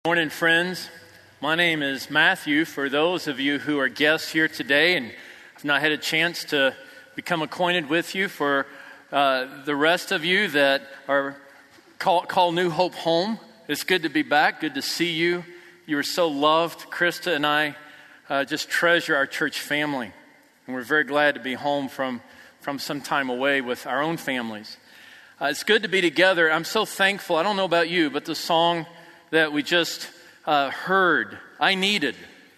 Morning, friends. My name is Matthew. For those of you who are guests here today and have not had a chance to become acquainted with you, for the rest of you that are call New Hope home, it's good to be back. Good to see you. You are so loved. Krista and I just treasure our church family, and we're very glad to be home from some time away with our own families. It's good to be together. I'm so thankful. I don't know about you, but the song that we just heard, I needed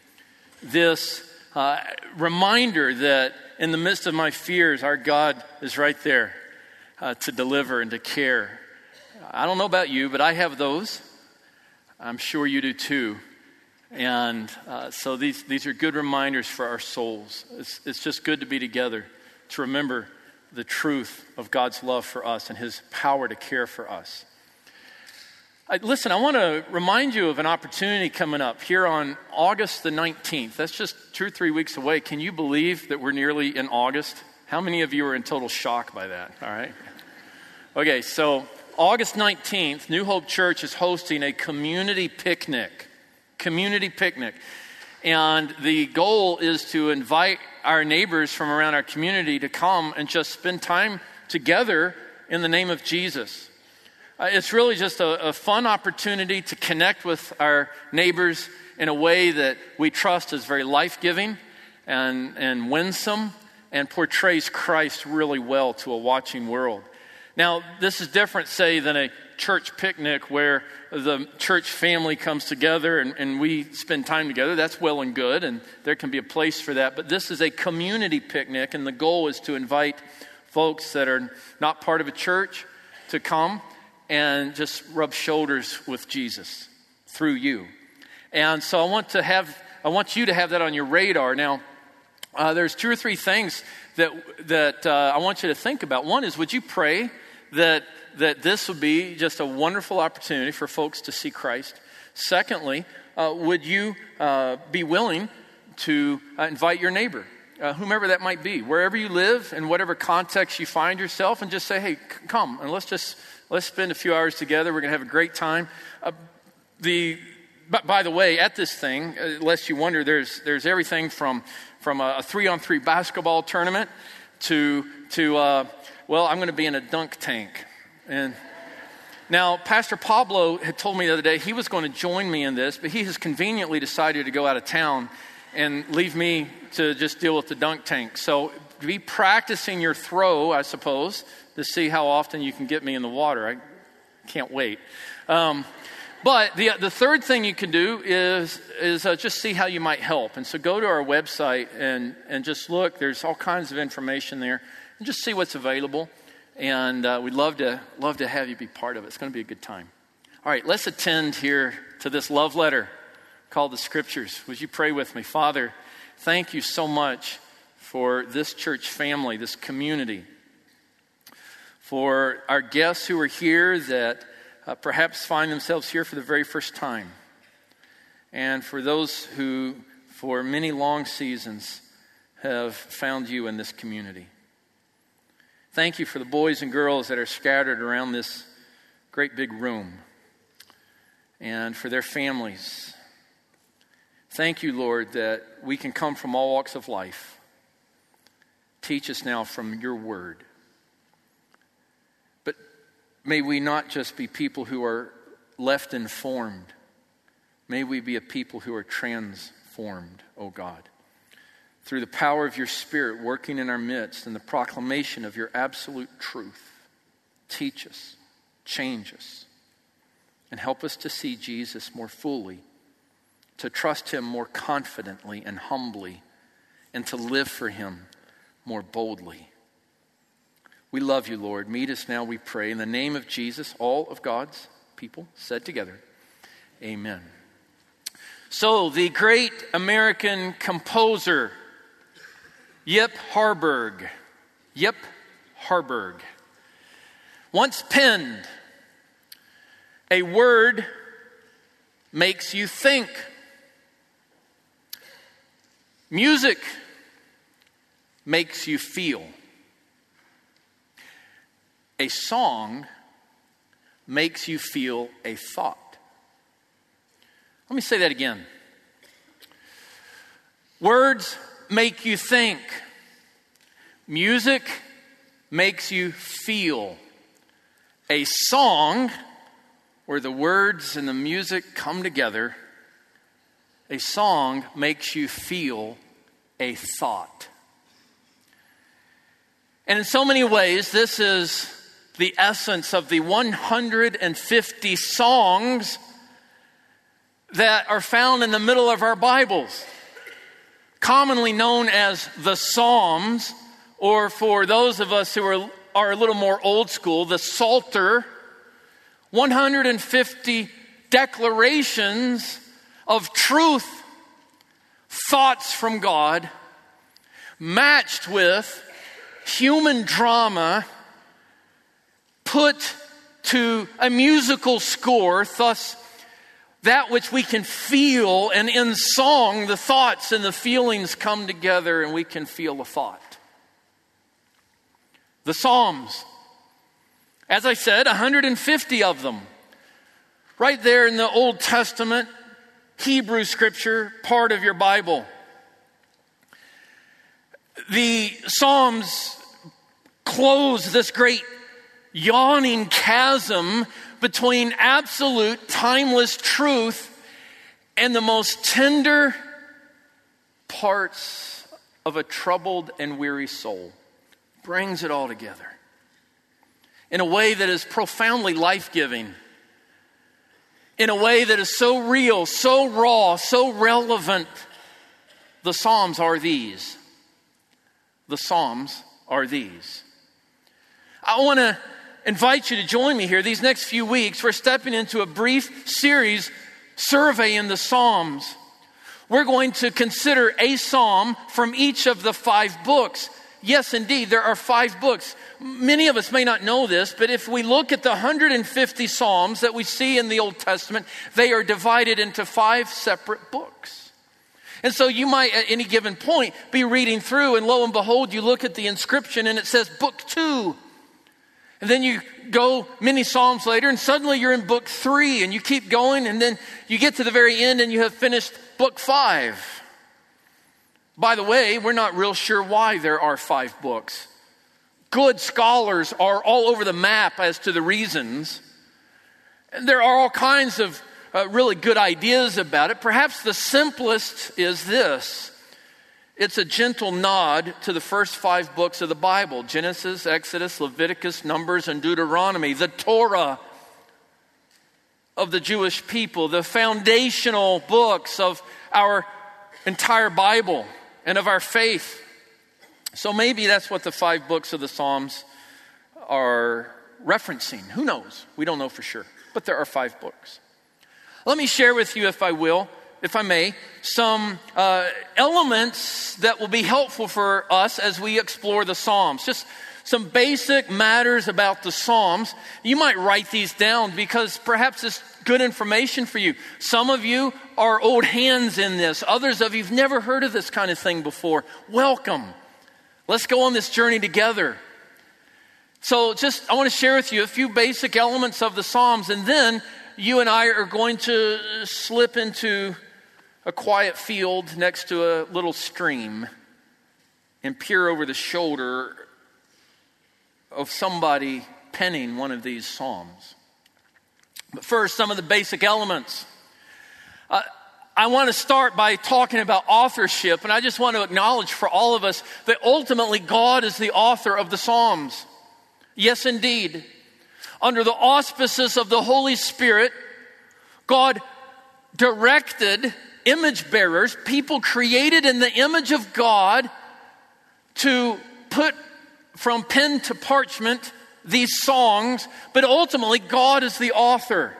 this reminder that in the midst of my fears, our God is right there to deliver and to care. I don't know about you, but I have those. I'm sure you do too. And so these are good reminders for our souls. It's just good to be together, to remember the truth of God's love for us and His power to care for us. Listen, I want to remind you of an opportunity coming up here on August the 19th. That's just 2 or 3 weeks away. Can you believe that we're nearly in August? How many of you are in total shock by that? All right. Okay, so August 19th, New Hope Church is hosting a community picnic. Community picnic. And the goal is to invite our neighbors from around our community to come and just spend time together in the name of Jesus. It's really just a fun opportunity to connect with our neighbors in a way that we trust is very life-giving and winsome and portrays Christ really well to a watching world. Now, this is different, say, than a church picnic where the church family comes together and we spend time together. That's well and good, and there can be a place for that. But this is a community picnic, and the goal is to invite folks that are not part of a church to come and just rub shoulders with Jesus through you. And so I want you to have that on your radar. Now, there's 2 or 3 things that I want you to think about. One is, would you pray that this would be just a wonderful opportunity for folks to see Christ? Secondly, would you be willing to invite your neighbor, whomever that might be, wherever you live, in whatever context you find yourself, and just say, hey, come, and let's spend a few hours together. We're going to have a great time. By the way, at this thing, lest you wonder, there's everything from a 3-on-3 basketball tournament to I'm going to be in a dunk tank. And now, Pastor Pablo had told me the other day he was going to join me in this, but he has conveniently decided to go out of town and leave me to just deal with the dunk tank. So be practicing your throw, I suppose, to see how often you can get me in the water. I can't wait. But the third thing you can do is just see how you might help. And so go to our website and just look. There's all kinds of information there. And just see what's available. And we'd love to have you be part of it. It's going to be a good time. All right, let's attend here to this love letter called the Scriptures. Would you pray with me? Father, thank you so much for this church family, this community, for our guests who are here that perhaps find themselves here for the very first time, and for those who, for many long seasons, have found you in this community. Thank you for the boys and girls that are scattered around this great big room, and for their families. Thank you, Lord, that we can come from all walks of life. Teach us now from your word. But may we not just be people who are left informed. May we be a people who are transformed, O God, through the power of your Spirit working in our midst and the proclamation of your absolute truth. Teach us, change us, and help us to see Jesus more fully, to trust him more confidently and humbly, and to live for him more boldly. We love you, Lord. Meet us now, we pray. In the name of Jesus, all of God's people said together, amen. So, the great American composer, Yip Harburg, once penned, "A word makes you think. Music makes you feel. A song makes you feel a thought. Let me say that again. Words make you think. Music makes you feel. A song, where the words and the music come together, a song makes you feel a thought. And in so many ways, this is the essence of the 150 songs that are found in the middle of our Bibles, commonly known as the Psalms, or for those of us who are a little more old school, the Psalter. 150 declarations of truth, thoughts from God, matched with human drama, put to a musical score, thus that which we can feel, and in song, the thoughts and the feelings come together and we can feel a thought. The Psalms. As I said, 150 of them. Right there in the Old Testament, Hebrew scripture, part of your Bible. The Psalms close this great yawning chasm between absolute timeless truth and the most tender parts of a troubled and weary soul. Brings it all together in a way that is profoundly life-giving, in a way that is so real, so raw, so relevant. The Psalms are these. The Psalms are these. I want to invite you to join me here. These next few weeks, we're stepping into a brief series surveying the Psalms. We're going to consider a psalm from each of the 5 books. Yes, indeed, there are 5 books. Many of us may not know this, but if we look at the 150 Psalms that we see in the Old Testament, they are divided into 5 separate books. And so you might, at any given point, be reading through, and lo and behold, you look at the inscription and it says Book 2. And then you go many Psalms later, and suddenly you're in Book 3, and you keep going, and then you get to the very end and you have finished Book 5. By the way, we're not real sure why there are 5 books. Good scholars are all over the map as to the reasons. And there are all kinds of really good ideas about it. Perhaps the simplest is this. It's a gentle nod to the first 5 books of the Bible: Genesis, Exodus, Leviticus, Numbers, and Deuteronomy, the Torah of the Jewish people, the foundational books of our entire Bible and of our faith. So maybe that's what the 5 books of the Psalms are referencing. Who knows? We don't know for sure. But there are 5 books. Let me share with you, if I may, some elements that will be helpful for us as we explore the Psalms. Just some basic matters about the Psalms. You might write these down because perhaps it's good information for you. Some of you are old hands in this. Others of you have never heard of this kind of thing before. Welcome. Let's go on this journey together. So I want to share with you a few basic elements of the Psalms, and then you and I are going to slip into a quiet field next to a little stream and peer over the shoulder of somebody penning one of these Psalms. But first, some of the basic elements. I want to start by talking about authorship, and I just want to acknowledge for all of us that ultimately God is the author of the Psalms. Yes, indeed. Under the auspices of the Holy Spirit, God directed image bearers, people created in the image of God, to put from pen to parchment these songs, but ultimately God is the author.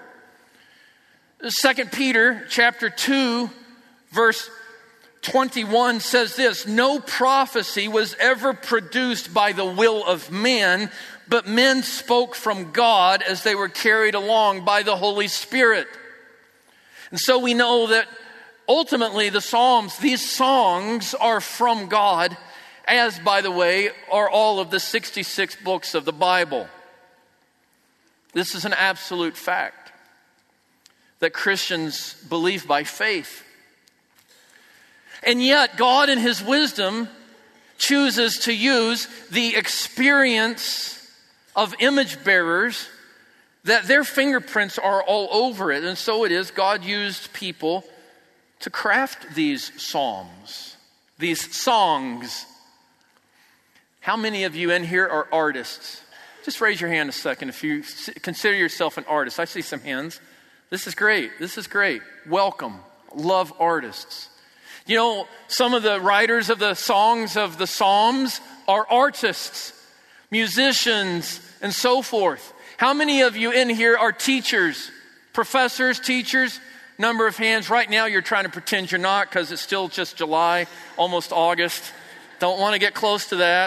2 Peter chapter 2, verse 21 says this: "No prophecy was ever produced by the will of man, but men spoke from God as they were carried along by the Holy Spirit." And so we know that ultimately the Psalms, these songs, are from God, as, by the way, are all of the 66 books of the Bible. This is an absolute fact. that Christians believe by faith. And yet, God in His wisdom chooses to use the experience of image bearers, that their fingerprints are all over it. And so it is, God used people to craft these psalms, these songs. How many of you in here are artists? Just raise your hand a second if you consider yourself an artist. I see some hands. This is great. This is great. Welcome. Love artists. You know, some of the writers of the songs of the Psalms are artists, musicians, and so forth. How many of you in here are teachers, professors, teachers? Number of hands. Right now you're trying to pretend you're not because it's still just July, almost August. Don't want to get close to that.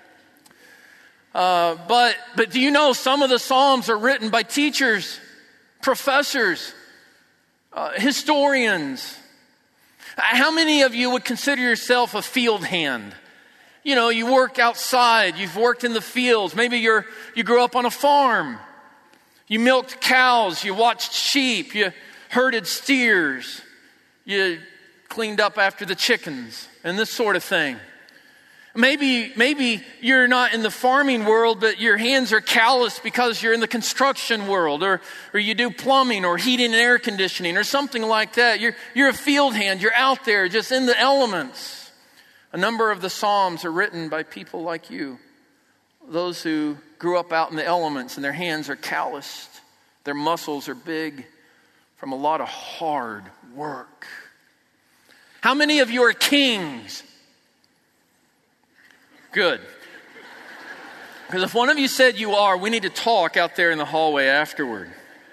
But do you know some of the Psalms are written by teachers, professors, historians? How many of you would consider yourself a field hand? You know, you work outside, you've worked in the fields. Maybe you grew up on a farm. You milked cows, you watched sheep, you herded steers, you cleaned up after the chickens, and this sort of thing. Maybe you're not in the farming world, but your hands are calloused because you're in the construction world, or you do plumbing or heating and air conditioning or something like that. You're a field hand. You're out there just in the elements. A number of the Psalms are written by people like you, those who grew up out in the elements and their hands are calloused. Their muscles are big from a lot of hard work. How many of you are kings? Good. Because if one of you said you are, we need to talk out there in the hallway afterward.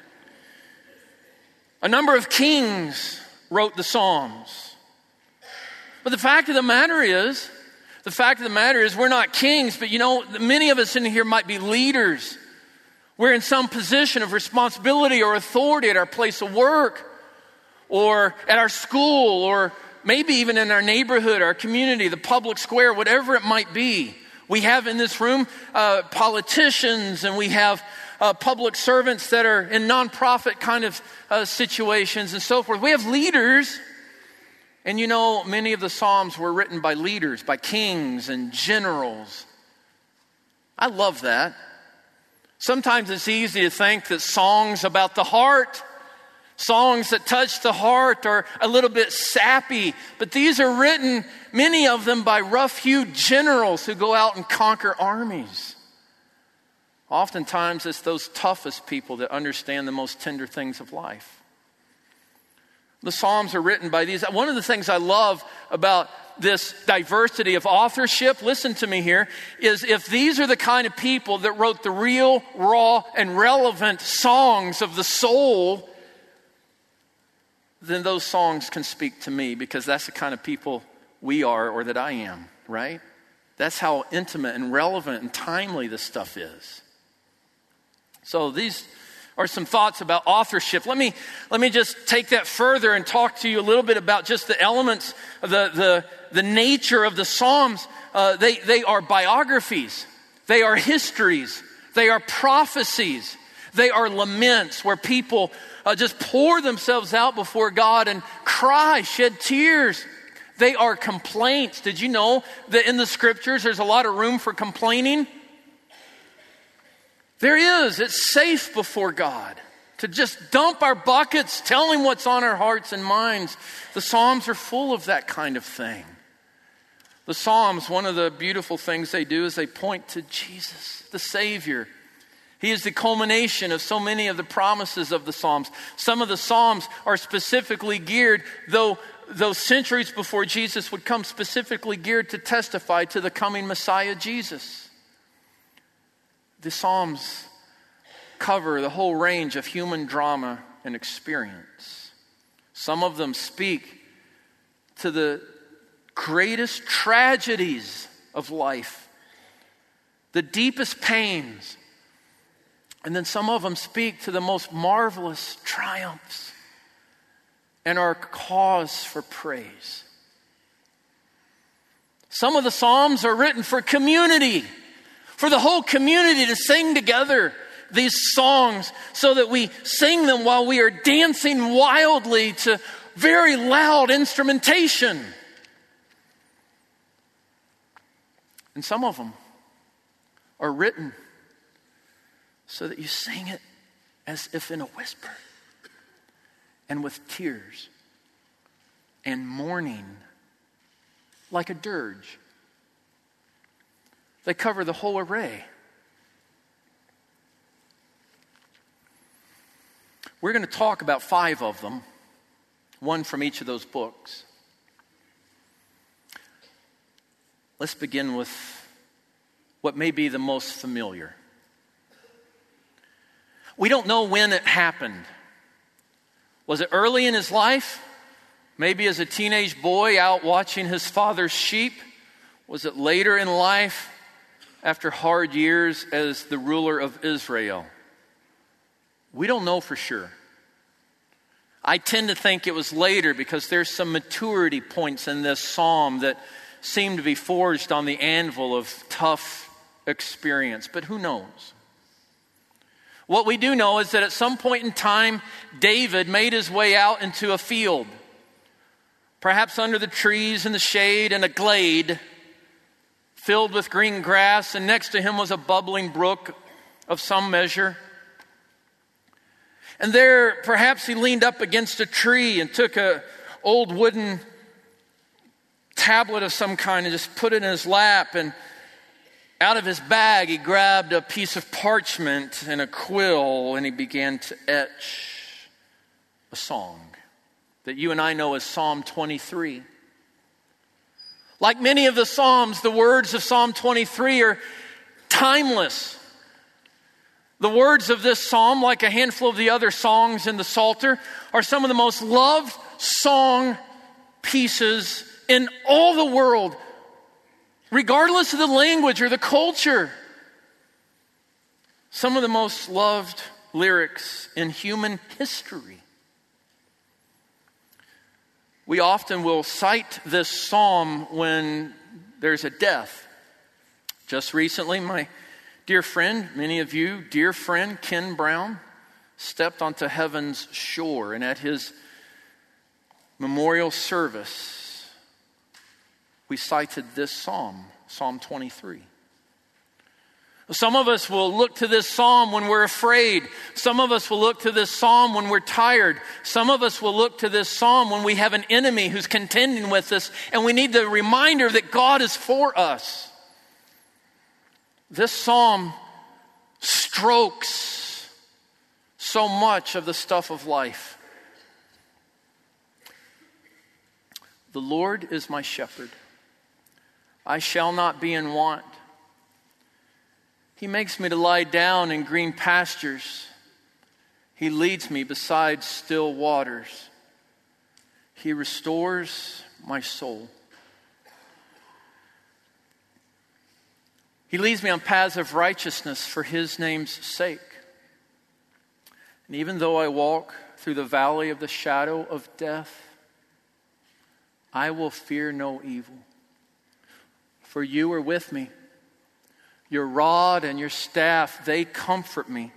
A number of kings wrote the Psalms. But the fact of the matter is we're not kings, but you know, many of us in here might be leaders. We're in some position of responsibility or authority at our place of work, or at our school, or maybe even in our neighborhood, our community, the public square, whatever it might be. We have in this room politicians, and we have public servants that are in nonprofit kind of situations and so forth. We have leaders. And you know, many of the Psalms were written by leaders, by kings and generals. I love that. Sometimes it's easy to think that songs about the heart, songs that touch the heart, are a little bit sappy. But these are written, many of them, by rough-hewed generals who go out and conquer armies. Oftentimes it's those toughest people that understand the most tender things of life. The Psalms are written by these. One of the things I love about this diversity of authorship, listen to me here, is if these are the kind of people that wrote the real, raw, and relevant songs of the soul, then those songs can speak to me, because that's the kind of people we are, or that I am, right? That's how intimate and relevant and timely this stuff is. So these are some thoughts about authorship. Let me just take that further and talk to you a little bit about just the elements, the nature of the Psalms. They are biographies. They are histories. They are prophecies. They are laments where people just pour themselves out before God and cry, shed tears. They are complaints. Did you know that in the scriptures there's a lot of room for complaining? There is. It's safe before God to just dump our buckets, tell Him what's on our hearts and minds. The Psalms are full of that kind of thing. The Psalms, one of the beautiful things they do is they point to Jesus, the Savior. He is the culmination of so many of the promises of the Psalms. Some of the Psalms are specifically geared, though centuries before Jesus would come, specifically geared to testify to the coming Messiah, Jesus. The Psalms cover the whole range of human drama and experience. Some of them speak to the greatest tragedies of life, the deepest pains. And then some of them speak to the most marvelous triumphs and are cause for praise. Some of the Psalms are written for community, for the whole community to sing together these songs so that we sing them while we are dancing wildly to very loud instrumentation. And some of them are written so that you sing it as if in a whisper, and with tears and mourning like a dirge. They cover the whole array. We're going to talk about 5 of them, one from each of those books. Let's begin with what may be the most familiar. We don't know when it happened. Was it early in his life? Maybe as a teenage boy out watching his father's sheep? Was it later in life after hard years as the ruler of Israel? We don't know for sure. I tend to think it was later because there's some maturity points in this psalm that seem to be forged on the anvil of tough experience. But who knows? What we do know is that at some point in time, David made his way out into a field, perhaps under the trees in the shade in a glade filled with green grass, and next to him was a bubbling brook of some measure. And there, perhaps he leaned up against a tree and took an old wooden tablet of some kind and just put it in his lap, and out of his bag, he grabbed a piece of parchment and a quill, and he began to etch a song that you and I know as Psalm 23. Like many of the Psalms, the words of Psalm 23 are timeless. The words of this psalm, like a handful of the other songs in the Psalter, are some of the most loved song pieces in all the world, regardless of the language or the culture. Some of the most loved lyrics in human history. We often will cite this psalm when there's a death. Just recently, my dear friend, many of you, dear friend Ken Brown, stepped onto heaven's shore, and at his memorial service, we cited this psalm, Psalm 23. Some of us will look to this psalm when we're afraid. Some of us will look to this psalm when we're tired. Some of us will look to this psalm when we have an enemy who's contending with us, and we need the reminder that God is for us. This psalm strokes so much of the stuff of life. The Lord is my shepherd. I shall not be in want. He makes me to lie down in green pastures. He leads me beside still waters. He restores my soul. He leads me on paths of righteousness for His name's sake. And even though I walk through the valley of the shadow of death, I will fear no evil. For you are with me. Your rod and your staff, they comfort me.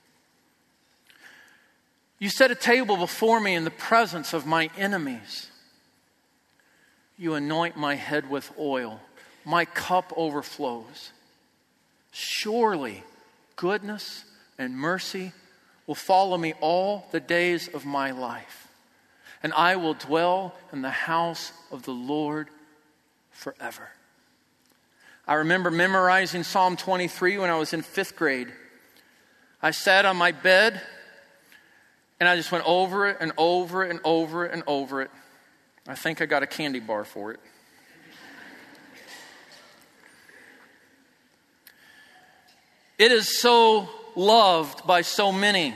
You set a table before me in the presence of my enemies. You anoint my head with oil. My cup overflows. Surely goodness and mercy will follow me all the days of my life, and I will dwell in the house of the Lord forever. I remember memorizing Psalm 23 when I was in 5th grade. I sat on my bed and I just went over it and over it and over it and over it. I think I got a candy bar for it. It is so loved by so many.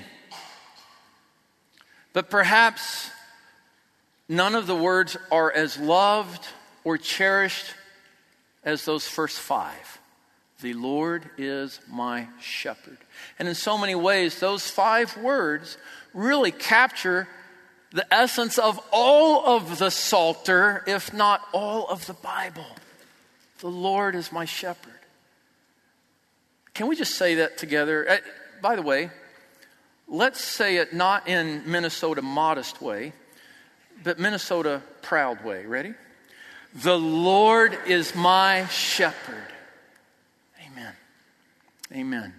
But perhaps none of the words are as loved or cherished as those first 5. The Lord is my shepherd. And in so many ways, those 5 words really capture the essence of all of the Psalter, if not all of the Bible. The Lord is my shepherd. Can we just say that together? by the way, let's say it not in Minnesota modest way, but Minnesota proud way. Ready? The Lord is my shepherd. Amen. Amen.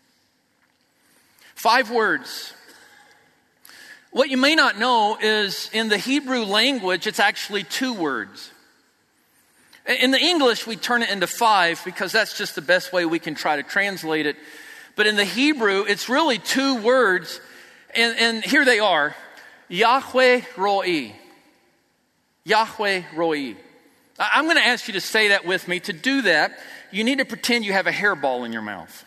5 words. What you may not know is in the Hebrew language, it's actually 2 words. In the English, we turn it into 5 because that's just the best way we can try to translate it. But in the Hebrew, it's really 2 words. And here they are. Yahweh Roi. Yahweh Roi. I'm going to ask you to say that with me. To do that, you need to pretend you have a hairball in your mouth.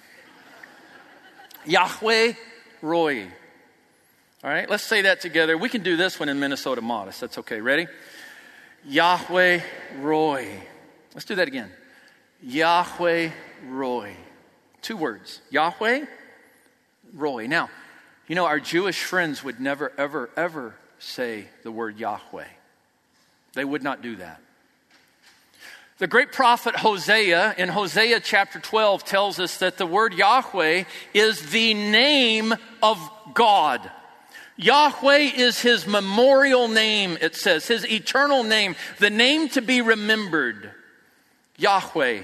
Yahweh Roi. All right, let's say that together. We can do this one in Minnesota modest. That's okay. Ready? Yahweh Roi. Let's do that again. Yahweh Roi. 2 words. Yahweh Roi. Now, you know, our Jewish friends would never, ever, ever say the word Yahweh. They would not do that. The great prophet Hosea, in Hosea chapter 12, tells us that the word Yahweh is the name of God. Yahweh is his memorial name, it says, his eternal name, the name to be remembered. Yahweh.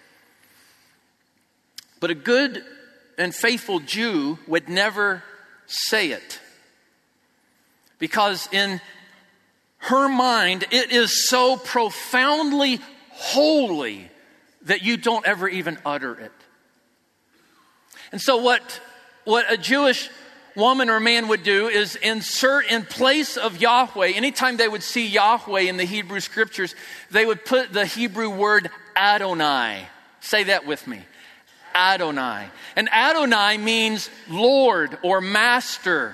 But a good and faithful Jew would never say it. Because in her mind, it is so profoundly holy that you don't ever even utter it. And so what a Jewish woman or man would do is insert in place of Yahweh. Anytime they would see Yahweh in the Hebrew scriptures, they would put the Hebrew word Adonai. Say that with me. Adonai. And Adonai means Lord or Master.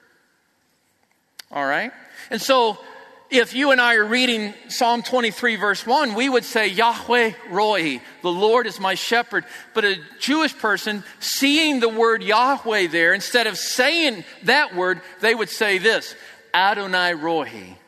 All right? And so, if you and I are reading Psalm 23 verse 1, we would say, Yahweh Roi, the Lord is my shepherd. But a Jewish person seeing the word Yahweh there, instead of saying that word, they would say this, Adonai Roi.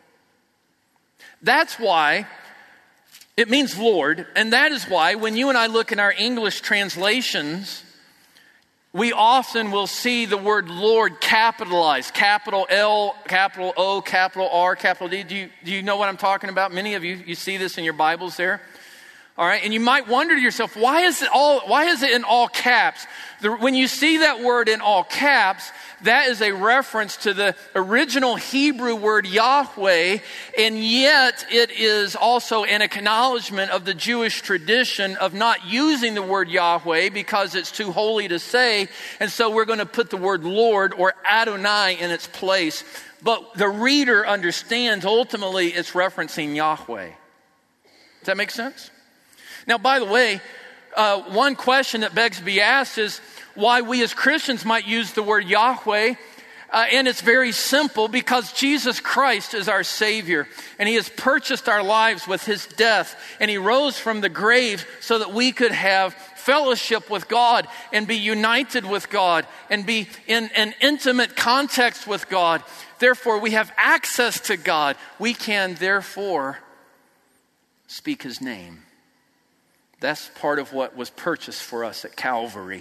That's why it means Lord, and that is why when you and I look in our English translations, we often will see the word Lord capitalized. Capital L, capital O, capital R, capital D. Do you know what I'm talking about? Many of you see this in your Bibles there. All right, and you might wonder to yourself, why is it in all caps? When you see that word in all caps, that is a reference to the original Hebrew word Yahweh, and yet it is also an acknowledgement of the Jewish tradition of not using the word Yahweh because it's too holy to say, and so we're going to put the word Lord or Adonai in its place. But the reader understands ultimately it's referencing Yahweh. Does that make sense? Now, by the way, one question that begs to be asked is why we as Christians might use the word Yahweh. And it's very simple, because Jesus Christ is our Savior. And He has purchased our lives with His death. And He rose from the grave so that we could have fellowship with God and be united with God and be in an intimate context with God. Therefore, we have access to God. We can, therefore, speak His name. That's part of what was purchased for us at Calvary.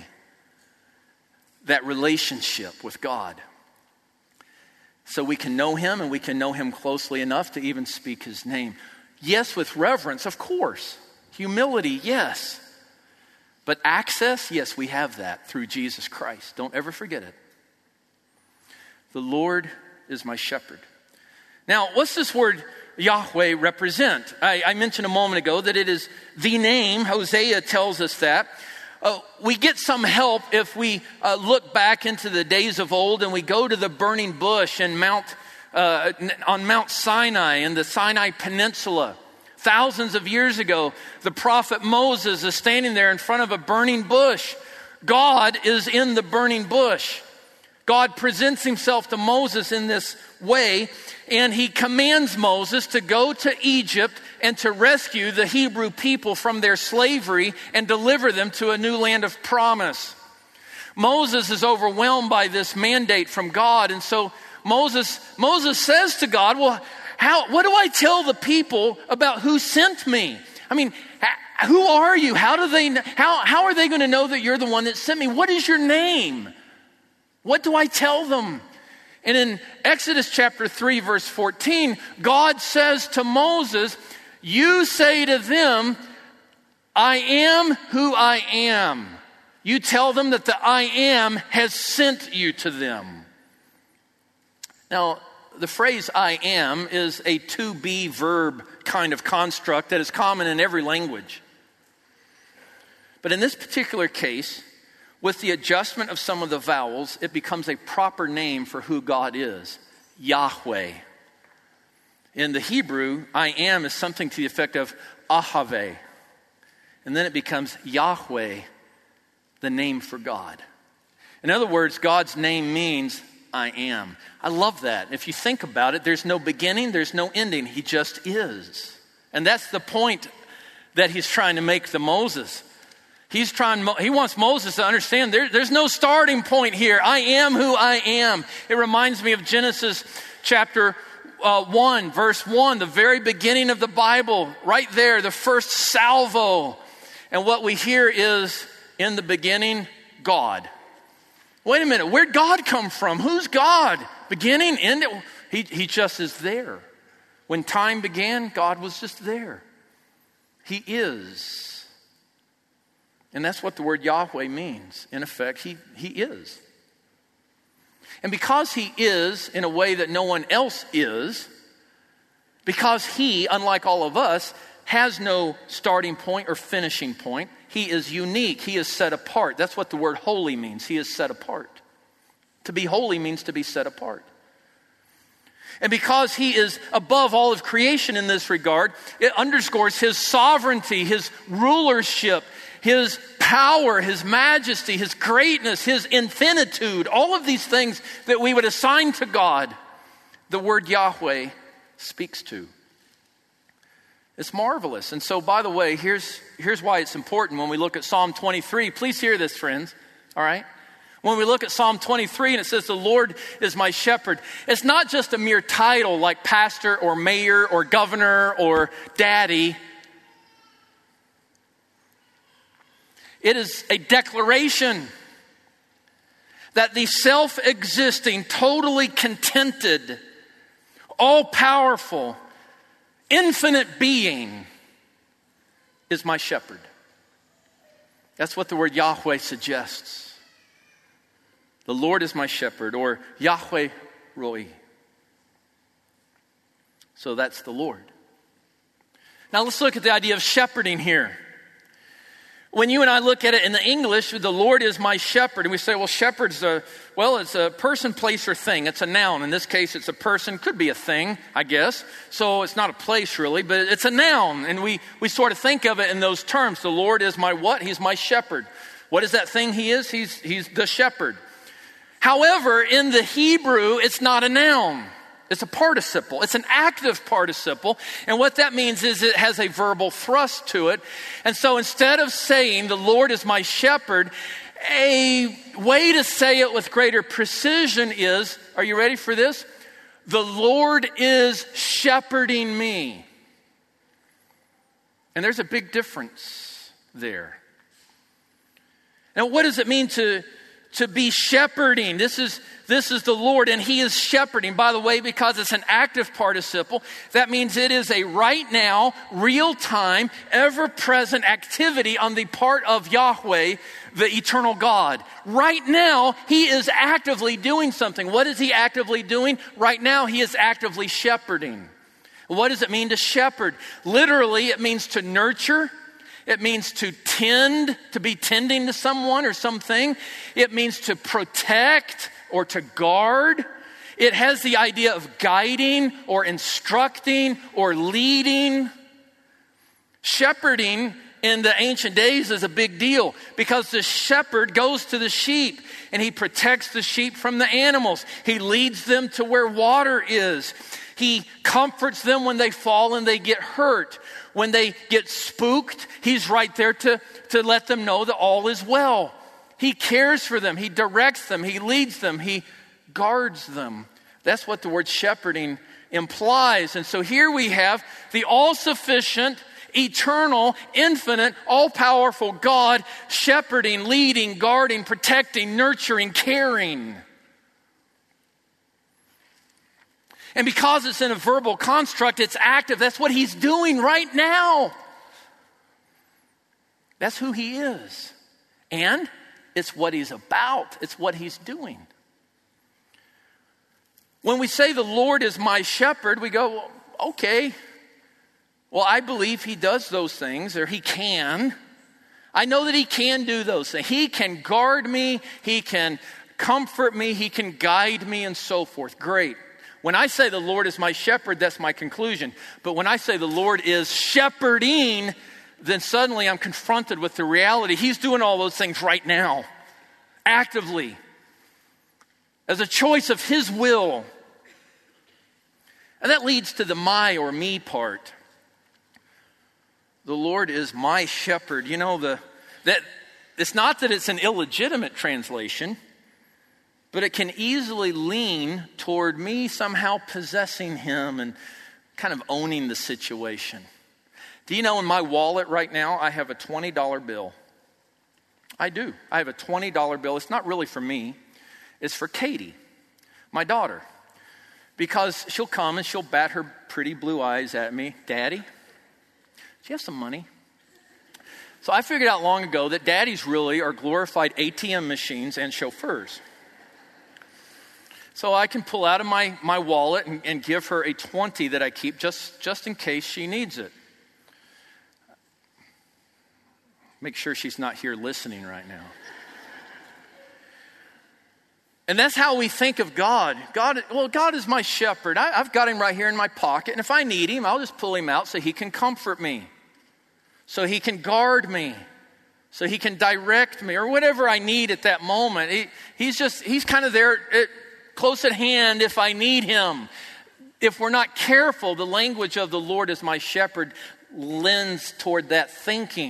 That relationship with God. So we can know Him, and we can know Him closely enough to even speak His name. Yes, with reverence, of course. Humility, yes. But access, yes, we have that through Jesus Christ. Don't ever forget it. The Lord is my shepherd. Now, what's this word Yahweh represent? I mentioned a moment ago that it is the name. Hosea tells us that. We get some help if we look back into the days of old and we go to the burning bush on Mount Sinai in the Sinai Peninsula. Thousands of years ago, the prophet Moses is standing there in front of a burning bush. God is in the burning bush. God presents Himself to Moses in this way, and He commands Moses to go to Egypt and to rescue the Hebrew people from their slavery and deliver them to a new land of promise. Moses is overwhelmed by this mandate from God, and so Moses says to God, well, what do I tell the people about who sent me? I mean, who are you? How are they going to know that you're the one that sent me? What is your name? What do I tell them? And in Exodus chapter 3, verse 14, God says to Moses, you say to them, I am who I am. You tell them that the I am has sent you to them. Now, the phrase I am is a to be verb kind of construct that is common in every language. But in this particular case, with the adjustment of some of the vowels, it becomes a proper name for who God is, Yahweh. In the Hebrew, I am is something to the effect of Ahave. And then it becomes Yahweh, the name for God. In other words, God's name means I am. I love that. If you think about it, there's no beginning, there's no ending. He just is. And that's the point that he's trying to make to Moses. He wants Moses to understand there's no starting point here. I am who I am. It reminds me of Genesis chapter 1, verse 1, the very beginning of the Bible, right there, the first salvo. And what we hear is, in the beginning, God. Wait a minute, where'd God come from? Who's God? Beginning, end? He just is there. When time began, God was just there. He is. And that's what the word Yahweh means. In effect, he is. And because he is in a way that no one else is, because he, unlike all of us, has no starting point or finishing point, he is unique. He is set apart. That's what the word holy means. He is set apart. To be holy means to be set apart. And because he is above all of creation in this regard, it underscores his sovereignty, his rulership, his power, his majesty, his greatness, his infinitude, all of these things that we would assign to God, the word Yahweh speaks to. It's marvelous. And so, by the way, here's why it's important when we look at Psalm 23. Please hear this, friends, all right? When we look at Psalm 23 and it says, the Lord is my shepherd, it's not just a mere title like pastor or mayor or governor or daddy. It is a declaration that the self-existing, totally contented, all-powerful, infinite being is my shepherd. That's what the word Yahweh suggests. The Lord is my shepherd, or Yahweh Roi. So that's the Lord. Now let's look at the idea of shepherding here. When you and I look at it in the English, the Lord is my shepherd. And we say, well, shepherd's it's a person, place, or thing. It's a noun. In this case, it's a person. Could be a thing, I guess. So it's not a place, really, but it's a noun. And we sort of think of it in those terms. The Lord is my what? He's my shepherd. What is that thing he is? He's the shepherd. However, in the Hebrew, it's not a noun. It's a participle. It's an active participle. And what that means is it has a verbal thrust to it. And so instead of saying, the Lord is my shepherd, a way to say it with greater precision is, are you ready for this? The Lord is shepherding me. And there's a big difference there. Now, what does it mean to be shepherding? This is the Lord, and he is shepherding. By the way, because it's an active participle, that means it is a right now, real-time, ever-present activity on the part of Yahweh, the eternal God. Right now, he is actively doing something. What is he actively doing? Right now, he is actively shepherding. What does it mean to shepherd? Literally, it means to nurture. It means to tend, to be tending to someone or something. It means to protect or to guard. It has the idea of guiding or instructing or leading. Shepherding in the ancient days is a big deal because the shepherd goes to the sheep and he protects the sheep from the animals. He leads them to where water is. He comforts them when they fall and they get hurt. When they get spooked, he's right there to let them know that all is well. He cares for them. He directs them. He leads them. He guards them. That's what the word shepherding implies. And so here we have the all-sufficient, eternal, infinite, all-powerful God shepherding, leading, guarding, protecting, nurturing, caring And because it's in a verbal construct, it's active. That's what he's doing right now. That's who he is. And it's what he's about. It's what he's doing. When we say the Lord is my shepherd, we go, well, okay. Well, I believe he does those things, or he can. I know that he can do those things. He can guard me. He can comfort me. He can guide me and so forth. Great. When I say the Lord is my shepherd, that's my conclusion. But when I say the Lord is shepherding, then suddenly I'm confronted with the reality. He's doing all those things right now, actively, as a choice of his will. And that leads to the my or me part. The Lord is my shepherd. You know, that it's not that it's an illegitimate translation, but it can easily lean toward me somehow possessing him and kind of owning the situation. Do you know in my wallet right now, I have a $20 bill. I do. I have a $20 bill. It's not really for me. It's for Katie, my daughter. Because she'll come and she'll bat her pretty blue eyes at me. Daddy, do you have some money? So I figured out long ago that daddies really are glorified ATM machines and chauffeurs. So I can pull out of my wallet and give her a 20 that I keep just in case she needs it. Make sure she's not here listening right now. And that's how we think of God. God is my shepherd. I've got him right here in my pocket. And if I need him, I'll just pull him out so he can comfort me. So he can guard me. So he can direct me or whatever I need at that moment. He's kind of there close at hand if I need him. If we're not careful, the language of the Lord as my shepherd lends toward that thinking.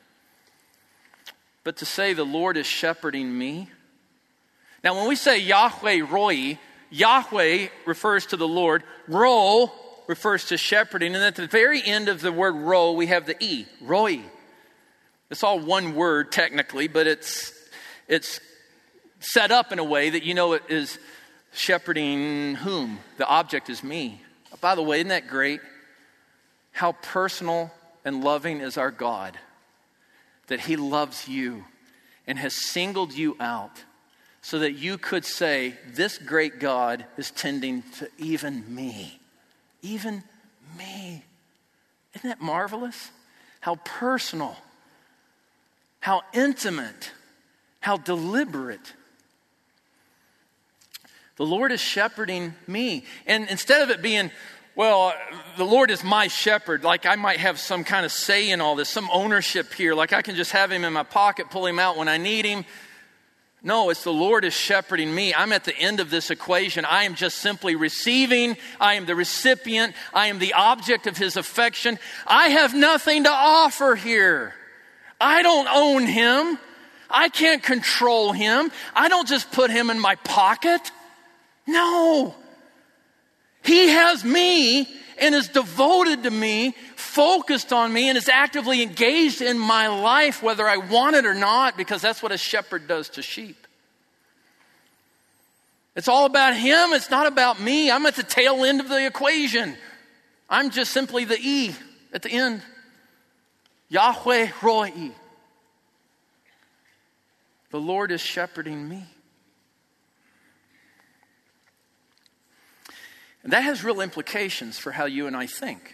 But to say the Lord is shepherding me. Now when we say Yahweh Roi, Yahweh refers to the Lord. Ro refers to shepherding. And at the very end of the word ro, we have the E, Roi. It's all one word technically, but it's set up in a way that you know it is shepherding whom? The object is me. By the way, isn't that great? How personal and loving is our God. That he loves you and has singled you out so that you could say, this great God is tending to even me. Even me. Isn't that marvelous? How personal, how intimate, how deliberate. The Lord is shepherding me. And instead of it being, well, the Lord is my shepherd, like I might have some kind of say in all this, some ownership here, like I can just have him in my pocket, pull him out when I need him. No, it's the Lord is shepherding me. I'm at the end of this equation. I am just simply receiving. I am the recipient. I am the object of his affection. I have nothing to offer here. I don't own him. I can't control him. I don't just put him in my pocket. No. He has me and is devoted to me, focused on me, and is actively engaged in my life, whether I want it or not, because that's what a shepherd does to sheep. It's all about him. It's not about me. I'm at the tail end of the equation. I'm just simply the E at the end. Yahweh Roi. The Lord is shepherding me. And that has real implications for how you and I think.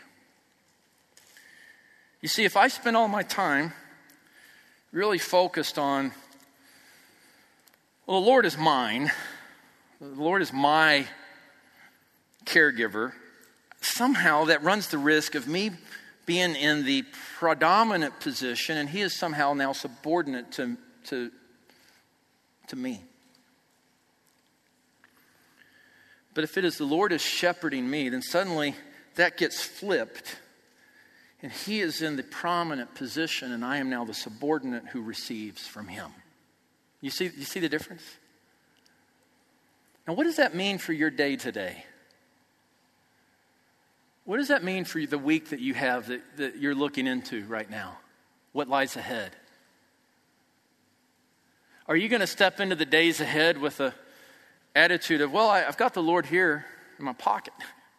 You see, if I spend all my time really focused on, well, the Lord is mine, the Lord is my caregiver, somehow that runs the risk of me being in the predominant position and he is somehow now subordinate to me. But if it is the Lord is shepherding me, then suddenly that gets flipped. And he is in the prominent position, and I am now the subordinate who receives from him. You see the difference? Now, what does that mean for your day today? What does that mean for the week that you have that you're looking into right now? What lies ahead? Are you going to step into the days ahead with a attitude of, well, I've got the Lord here in my pocket.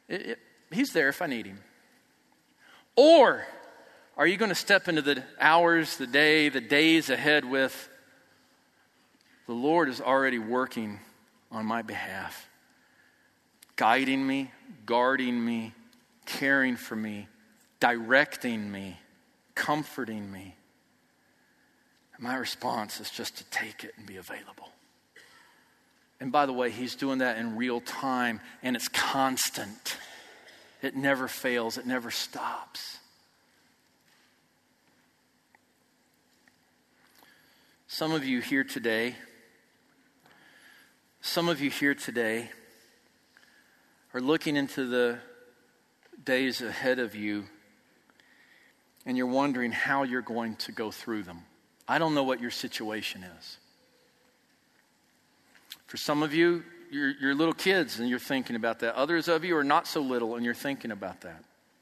He's there if I need him. Or are you going to step into the hours, the day, the days ahead with, the Lord is already working on my behalf, guiding me, guarding me, caring for me, directing me, comforting me. And my response is just to take it and be available. And by the way, he's doing that in real time, and it's constant. It never fails. It never stops. Some of you here today are looking into the days ahead of you, and you're wondering how you're going to go through them. I don't know what your situation is. For some of you, you're little kids and you're thinking about that. Others of you are not so little and you're thinking about that.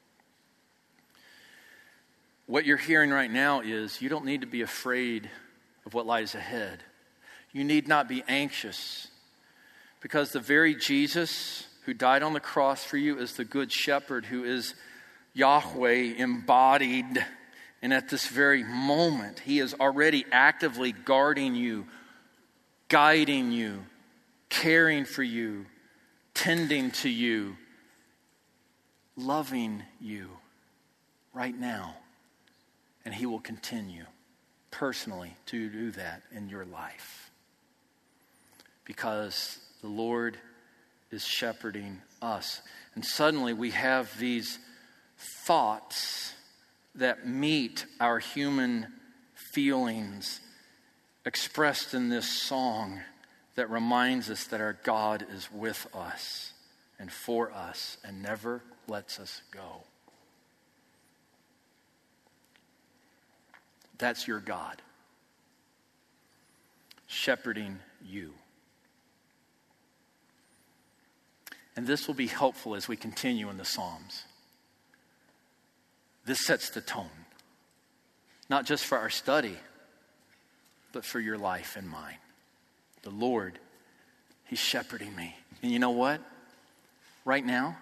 What you're hearing right now is you don't need to be afraid of what lies ahead. You need not be anxious, because the very Jesus who died on the cross for you is the good shepherd, who is Yahweh embodied. And at this very moment, he is already actively guarding you, guiding you, caring for you, tending to you, loving you right now. And he will continue personally to do that in your life, because the Lord is shepherding us. And suddenly we have these thoughts that meet our human feelings expressed in this song that reminds us that our God is with us and for us and never lets us go. That's your God, shepherding you. And this will be helpful as we continue in the Psalms. This sets the tone, not just for our study, but for your life and mine. The Lord, he's shepherding me. And you know what? Right now,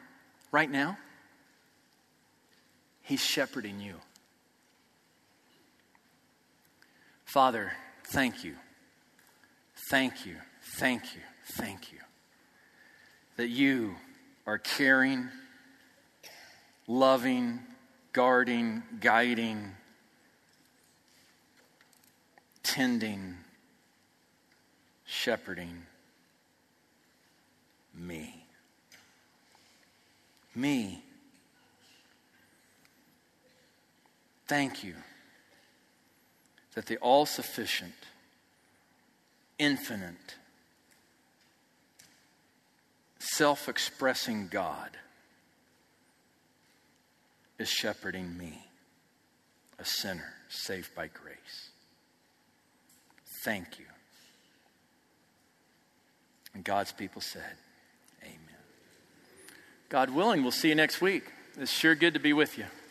he's shepherding you. Father, thank you. Thank you. Thank you. Thank you. That you are caring, loving, guarding, guiding, tending, shepherding me. Me. Thank you that the all-sufficient, infinite, self-expressing God is shepherding me, a sinner saved by grace. Thank you. And God's people said, amen. God willing, we'll see you next week. It's sure good to be with you.